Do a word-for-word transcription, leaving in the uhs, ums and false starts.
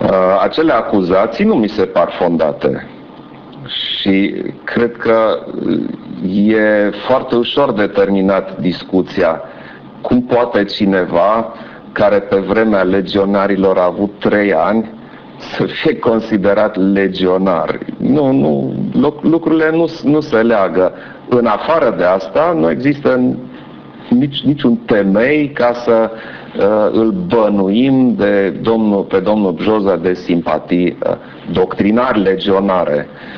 Acele acuzații nu mi se par fondate și cred că e foarte ușor determinat discuția. Cum poate cineva care pe vremea legionarilor a avut trei ani să fie considerat legionar? Nu, nu, lucrurile nu, nu se leagă. În afară de asta, nu există nici, niciun temei ca să uh, îl bănuim de domnul, pe domnul Bjoza de simpatii uh, doctrinari legionare.